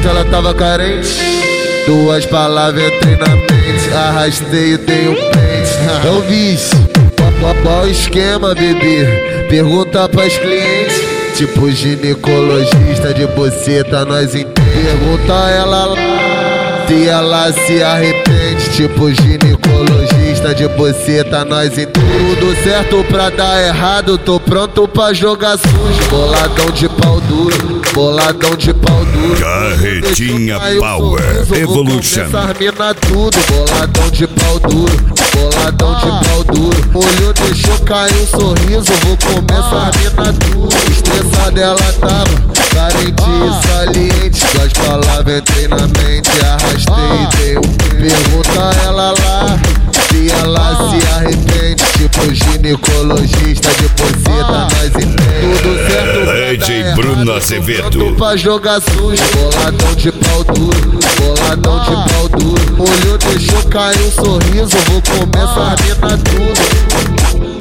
ela tava carente. Duas palavras entrei na mente, arrastei e dei um pente. É o vício, qual o esquema, bebê? Pergunta pras clientes. Tipo ginecologista de buceta, nós entende. Pergunta ela lá se ela se arrepende. Tipo ginecologista de buceta, nós entende. Tudo certo pra dar errado, tô pronto pra jogar sujo. Boladão de pau duro, boladão de pau duro. Carretinha Power Evolution. Essas mina tudo, boladão de pau duro, boladão de pau duro. Olhou, deixou cair um sorriso, vou comer essas mina tudo. Estressada ela tava, carente e saliente. Duas palavras entrei na mente, arrastei e dei um. Pergunta ela lá se ela se arrepende. Tipo ginecologista de buceta, nós entende. Tudo certo pra DJ Bruno Azevedo. pronto pra jogar sujo, boladão de pau duro, boladão de pau duro. Olhou, deixou cair um sorriso, vou comer essas mina tudo.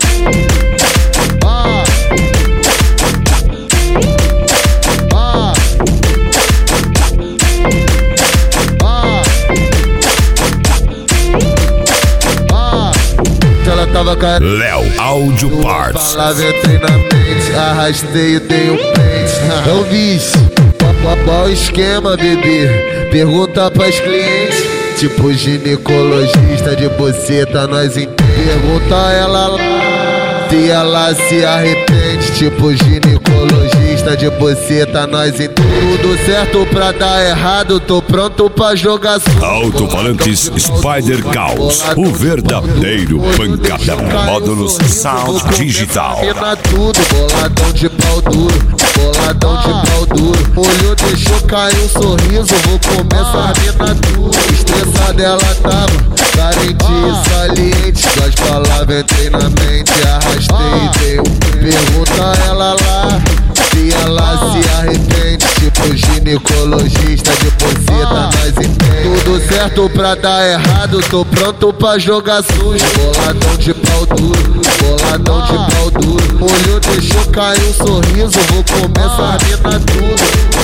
Ela tava carente. Léo Audio Parts. Palavra entrei na mente, arrastei e dei um pente. É o vício, qual o esquema, bebê? Pergunta pras clientes. Tipo ginecologista de buceta, nós entende. Pergunta ela lá se ela se arrepende. Tipo ginecologista de buceta, nós entende. Tudo certo pra dar errado, tô pronto pra jogar sujo. Alto-falantes Spider Caos, o verdadeiro pancadão. Módulos Sound Digital. Tudo, boladão de pau duro, boladão de pau duro. Olhou, deixou cair um sorriso, vou comer essas mina tudo. Estressada ela tava, carente e saliente. Duas palavras entrei na mente, arrastei e dei um. Pergunta ela lá se ela se arrepende. Tipo ginecologista de buceta, nós entende. Tudo certo pra dar errado, tô pronto pra jogar sujo. Boladão de pau duro, boladão de pau duro. Olhou, deixou cair um sorriso, vou comer essas mina tudo.